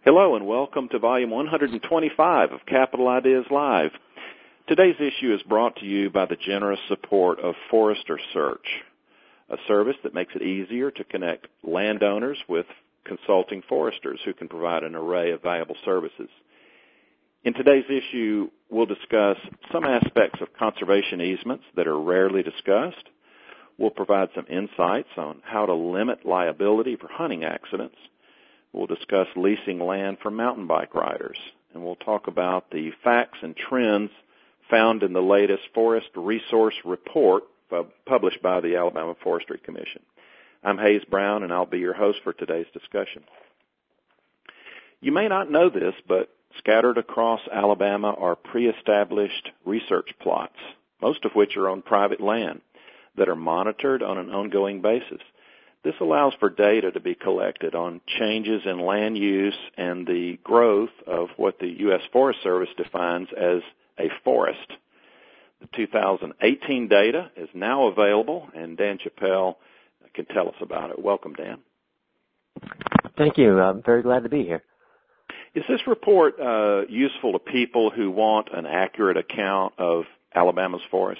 Hello and welcome to Volume 125 of Capital Ideas Live. Today's issue is brought to you by the generous support of Forester Search, a service that makes it easier to connect landowners with consulting foresters who can provide an array of valuable services. In today's issue, we'll discuss some aspects of conservation easements that are rarely discussed. We'll provide some insights on how to limit liability for hunting accidents. We'll discuss leasing land for mountain bike riders, and we'll talk about the facts and trends found in the latest Forest Resource Report published by the Alabama Forestry Commission. I'm Hayes Brown, and I'll be your host for today's discussion. You may not know this, but scattered across Alabama are pre-established research plots, most of which are on private land, that are monitored on an ongoing basis. This allows for data to be collected on changes in land use and the growth of what the U.S. Forest Service defines as a forest. The 2018 data is now available, and Dan Chappell can tell us about it. Welcome, Dan. Thank you. I'm very glad to be here. Is this report useful to people who want an accurate account of Alabama's forest?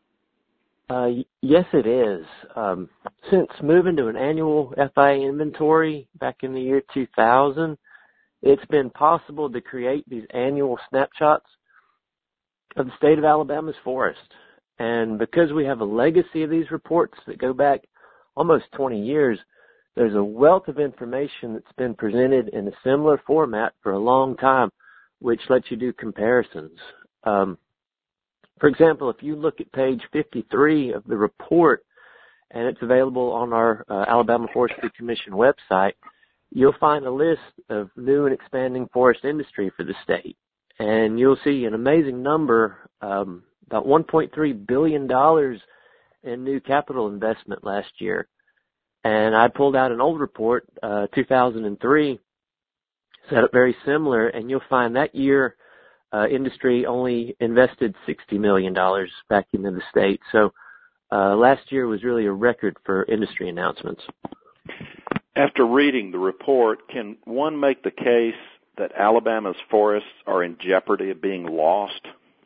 Yes, it is. Since moving to an annual FIA inventory back in the year 2000, it's been possible to create these annual snapshots of the state of Alabama's forest. And because we have a legacy of these reports that go back almost 20 years, there's a wealth of information that's been presented in a similar format for a long time, which lets you do comparisons. For example, if you look at page 53 of the report, and it's available on our Alabama Forestry Commission website, you'll find a list of new and expanding forest industry for the state. And you'll see an amazing number, about $1.3 billion in new capital investment last year. And I pulled out an old report, 2003, set up very similar, and you'll find that year industry only invested $60 million back into the state. So last year was really a record for industry announcements. After reading the report, can one make the case that Alabama's forests are in jeopardy of being lost?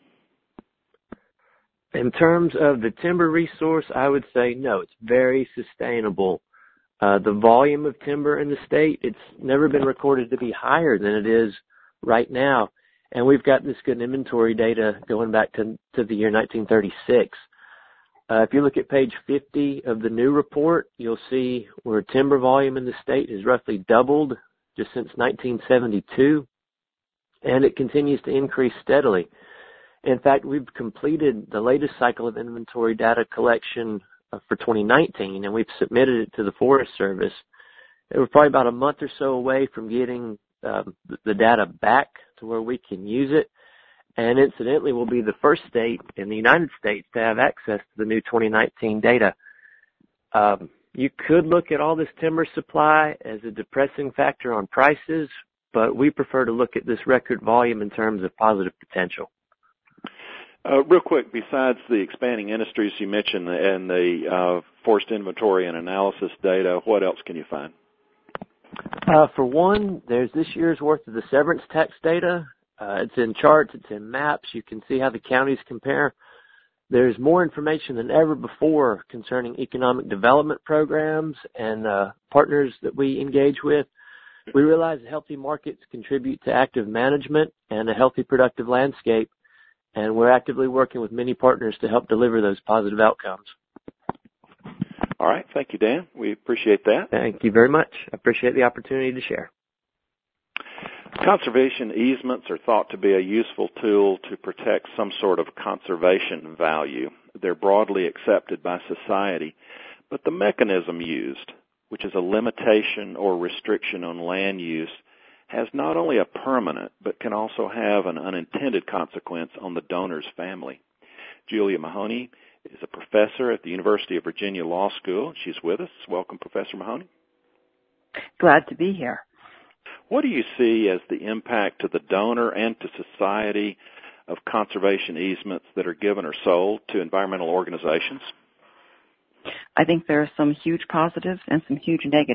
In terms of the timber resource, I would say no. It's very sustainable. The volume of timber in the state, it's never been recorded to be higher than it is right now. And we've got this good inventory data going back to the year 1936. If you look at page 50 of the new report, you'll see where timber volume in the state has roughly doubled just since 1972, and it continues to increase steadily. In fact, we've completed the latest cycle of inventory data collection for 2019, and we've submitted it to the Forest Service. We're probably about a month or so away from getting the data back to where we can use it. And incidentally, we'll be the first state in the United States to have access to the new 2019 data. You could look at all this timber supply as a depressing factor on prices, but we prefer to look at this record volume in terms of positive potential. Real quick, besides the expanding industries you mentioned and the forest inventory and analysis data, what else can you find? For one, there's this year's worth of the severance tax data. It's in charts, it's in maps. You can see how the counties compare. There's more information than ever before concerning economic development programs and partners that we engage with. We realize that healthy markets contribute to active management and a healthy, productive landscape, and we're actively working with many partners to help deliver those positive outcomes. All right. Thank you, Dan. We appreciate that. Thank you very much. I appreciate the opportunity to share. Conservation easements are thought to be a useful tool to protect some sort of conservation value. They're broadly accepted by society, but the mechanism used, which is a limitation or restriction on land use, has not only a permanent but can also have an unintended consequence on the donor's family. Julia Mahoney is a professor at the University of Virginia Law School. She's with us. Welcome, Professor Mahoney. Glad to be here. What do you see as the impact to the donor and to society of conservation easements that are given or sold to environmental organizations? I think there are some huge positives and some huge negatives.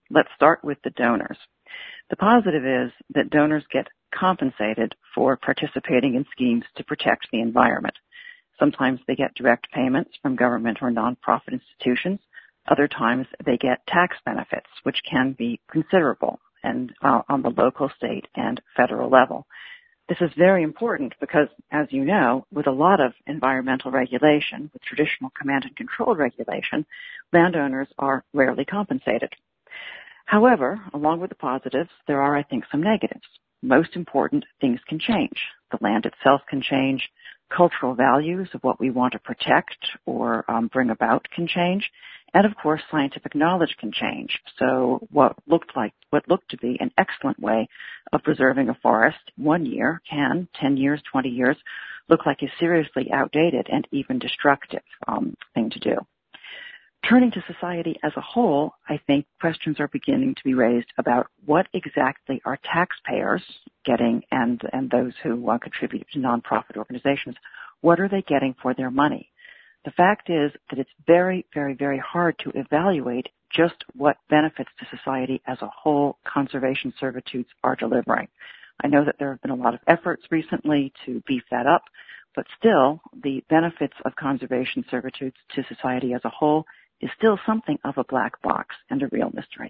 Let's start with the donors. The positive is that donors get compensated for participating in schemes to protect the environment. Sometimes they get direct payments from government or nonprofit institutions. Other times they get tax benefits, which can be considerable and on the local, state, and federal level. This is very important because, as you know, with a lot of environmental regulation, with traditional command and control regulation, landowners are rarely compensated. However, along with the positives, there are, I think, some negatives. Most important, things can change. The land itself can change. Cultural values of what we want to protect or bring about can change. And of course, scientific knowledge can change. So what looked to be an excellent way of preserving a forest 1 year can, 10 years, 20 years, look like a seriously outdated and even destructive thing to do. Turning to society as a whole, I think questions are beginning to be raised about what exactly are taxpayers getting and those who contribute to nonprofit organizations, what are they getting for their money? The fact is that it's very, very, very hard to evaluate just what benefits to society as a whole conservation servitudes are delivering. I know that there have been a lot of efforts recently to beef that up, but still the benefits of conservation servitudes to society as a whole is still something of a black box and a real mystery.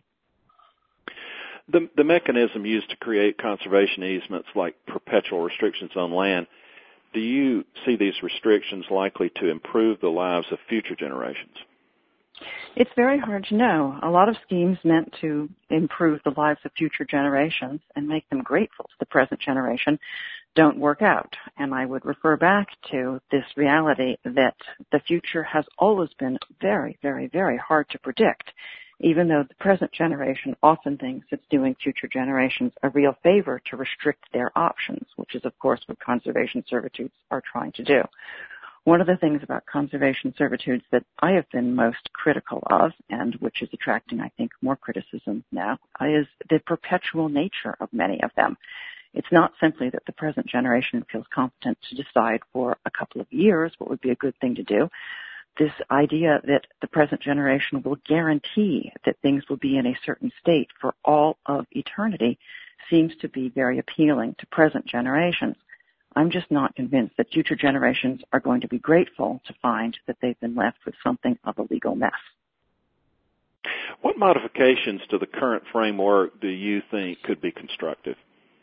The mechanism used to create conservation easements like perpetual restrictions on land, do you see these restrictions likely to improve the lives of future generations? It's very hard to know. A lot of schemes meant to improve the lives of future generations and make them grateful to the present generation don't work out. And I would refer back to this reality that the future has always been very, very, very hard to predict, even though the present generation often thinks it's doing future generations a real favor to restrict their options, which is, of course, what conservation servitudes are trying to do. One of the things about conservation servitudes that I have been most critical of, and which is attracting, I think, more criticism now, is the perpetual nature of many of them. It's not simply that the present generation feels competent to decide for a couple of years what would be a good thing to do. This idea that the present generation will guarantee that things will be in a certain state for all of eternity seems to be very appealing to present generations. I'm just not convinced that future generations are going to be grateful to find that they've been left with something of a legal mess. What modifications to the current framework do you think could be constructive?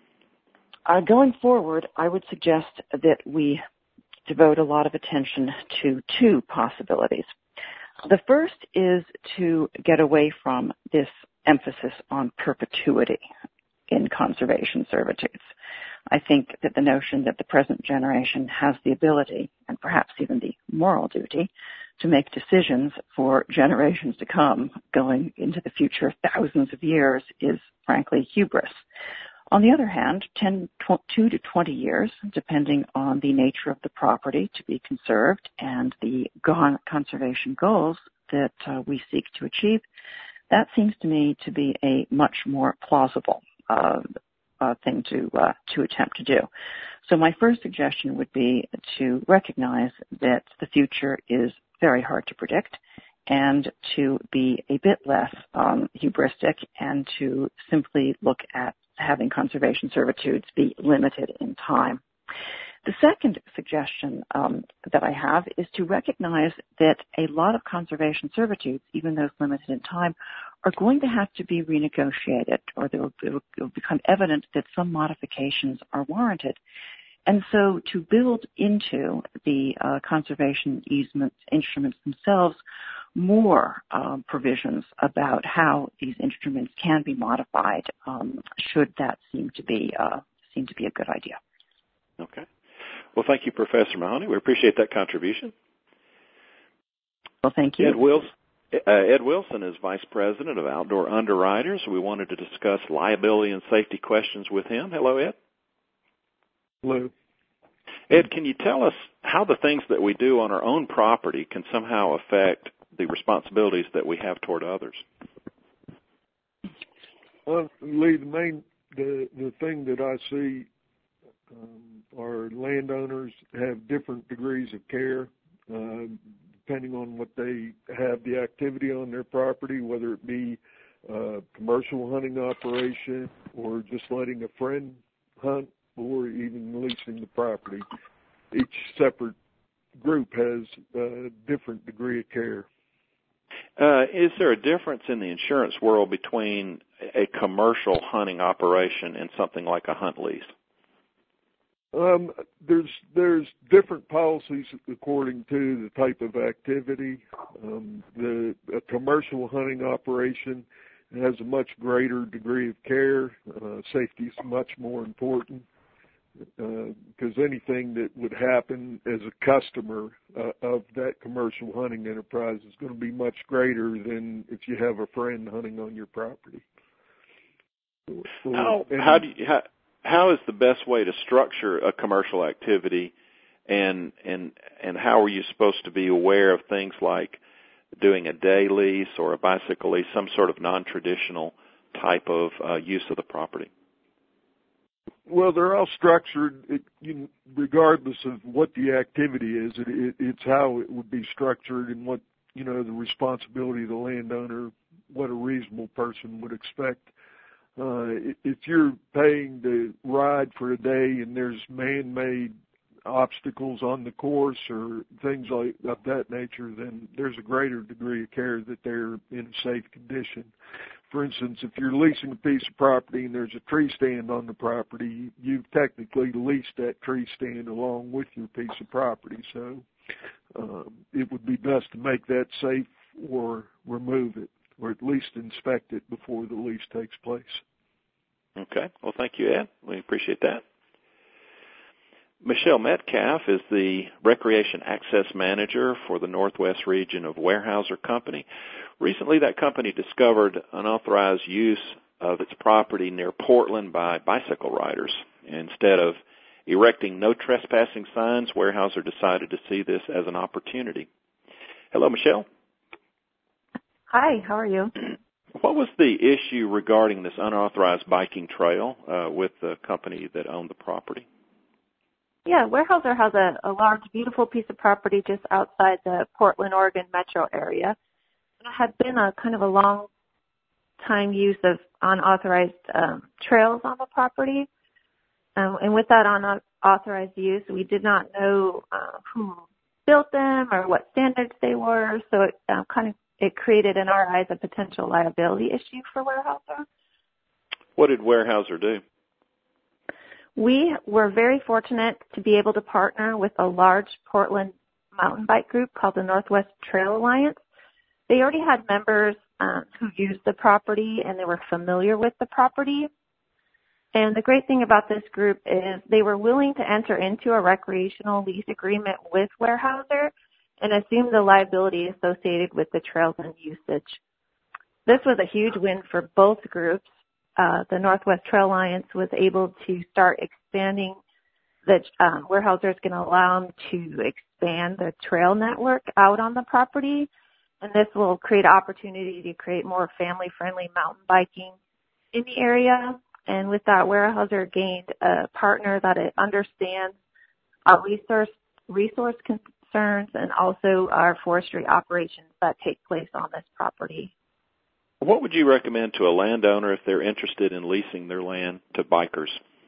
Going forward, I would suggest that we devote a lot of attention to two possibilities. The first is to get away from this emphasis on perpetuity in conservation servitudes. I think that the notion that the present generation has the ability, and perhaps even the moral duty, to make decisions for generations to come, going into the future thousands of years, is frankly hubris. On the other hand, 2 to 20 years, depending on the nature of the property to be conserved and the conservation goals that we seek to achieve, that seems to me to be a much more plausible thing to attempt to do. So my first suggestion would be to recognize that the future is very hard to predict and to be a bit less hubristic and to simply look at having conservation servitudes be limited in time. The second suggestion that I have is to recognize that a lot of conservation servitudes, even those limited in time, are going to have to be renegotiated, or it will become evident that some modifications are warranted. And so to build into the conservation easement instruments themselves more provisions about how these instruments can be modified, should that seem to be a good idea. Okay. Well, thank you, Professor Mahoney. We appreciate that contribution. Well, thank you. Ed Wilson is Vice President of Outdoor Underwriters. We wanted to discuss liability and safety questions with him. Hello, Ed. Hello. Ed, can you tell us how the things that we do on our own property can somehow affect the responsibilities that we have toward others? Well, Lee, the thing that I see are landowners have different degrees of care depending on what they have the activity on their property, whether it be commercial hunting operation, or just letting a friend hunt, or even leasing the property. Each separate group has a different degree of care. Is there a difference in the insurance world between a commercial hunting operation and something like a hunt lease? There's different policies according to the type of activity. A commercial hunting operation has a much greater degree of care. Safety is much more important, because anything that would happen as a customer of that commercial hunting enterprise is going to be much greater than if you have a friend hunting on your property. How is the best way to structure a commercial activity, and how are you supposed to be aware of things like doing a day lease or a bicycle lease, some sort of non-traditional type of use of the property? Well, they're all structured, regardless of what the activity is. It's how it would be structured and what, the responsibility of the landowner, what a reasonable person would expect. If you're paying to ride for a day and there's man-made obstacles on the course or things like of that nature, then there's a greater degree of care that they're in a safe condition. For instance, if you're leasing a piece of property and there's a tree stand on the property, you've technically leased that tree stand along with your piece of property. So it would be best to make that safe or remove it, or at least inspect it before the lease takes place. Okay. Well, thank you, Ed. We appreciate that. Michelle Metcalf is the Recreation Access Manager for the Northwest region of Weyerhaeuser Company. Recently, that company discovered unauthorized use of its property near Portland by bicycle riders. Instead of erecting no trespassing signs, Weyerhaeuser decided to see this as an opportunity. Hello, Michelle. Hi, how are you? What was the issue regarding this unauthorized biking trail with the company that owned the property? Yeah, Weyerhaeuser has a large, beautiful piece of property just outside the Portland, Oregon metro area. And it had been a kind of a long time use of unauthorized trails on the property. And with that unauthorized use, we did not know who built them or what standards they were. So it created, in our eyes, a potential liability issue for Weyerhaeuser. What did Weyerhaeuser do? We were very fortunate to be able to partner with a large Portland mountain bike group called the Northwest Trail Alliance. They already had members who used the property, and they were familiar with the property. And the great thing about this group is they were willing to enter into a recreational lease agreement with Weyerhaeuser and assume the liability associated with the trails and usage. This was a huge win for both groups. The Northwest Trail Alliance was able to start expanding Weyerhaeuser is going to allow them to expand the trail network out on the property, and this will create opportunity to create more family-friendly mountain biking in the area. And with that, Weyerhaeuser gained a partner that it understands our resource concerns and also our forestry operations that take place on this property. What would you recommend to a landowner if they're interested in leasing their land to bikers?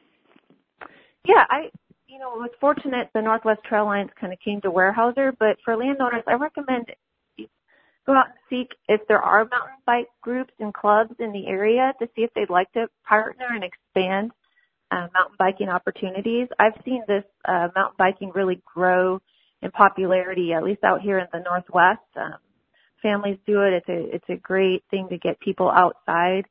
Yeah, I was fortunate the Northwest Trail Alliance kind of came to Weyerhaeuser, but for landowners, I recommend go out and seek if there are mountain bike groups and clubs in the area to see if they'd like to partner and expand mountain biking opportunities. I've seen this mountain biking really grow in popularity, at least out here in the Northwest. Families do it. It's a great thing to get people outside.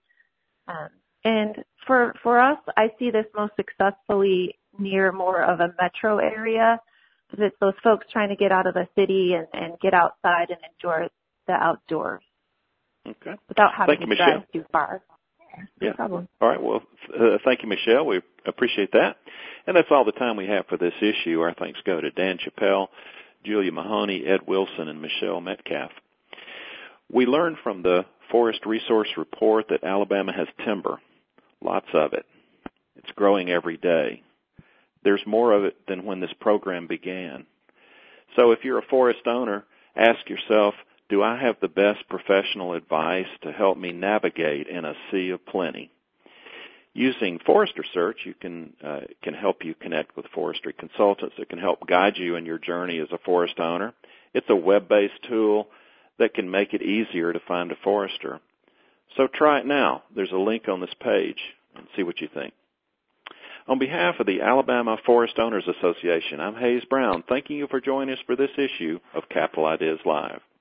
And for us, I see this most successfully near more of a metro area, because it's those folks trying to get out of the city and get outside and enjoy the outdoors. Okay. Without having to drive too far. Yeah. No problem. All right. Well, thank you, Michelle. We appreciate that. And that's all the time we have for this issue. Our thanks go to Dan Chappell, Julia Mahoney, Ed Wilson, and Michelle Metcalf. We learned from the Forest Resource Report that Alabama has timber, lots of it. It's growing every day. There's more of it than when this program began. So if you're a forest owner, ask yourself, Do I have the best professional advice to help me navigate in a sea of plenty? Using Forester Search, you can help you connect with forestry consultants that can help guide you in your journey as a forest owner. It's a web-based tool that can make it easier to find a forester. So try it now. There's a link on this page, and see what you think. On behalf of the Alabama Forest Owners Association, I'm Hayes Brown, thanking you for joining us for this issue of Capital Ideas Live.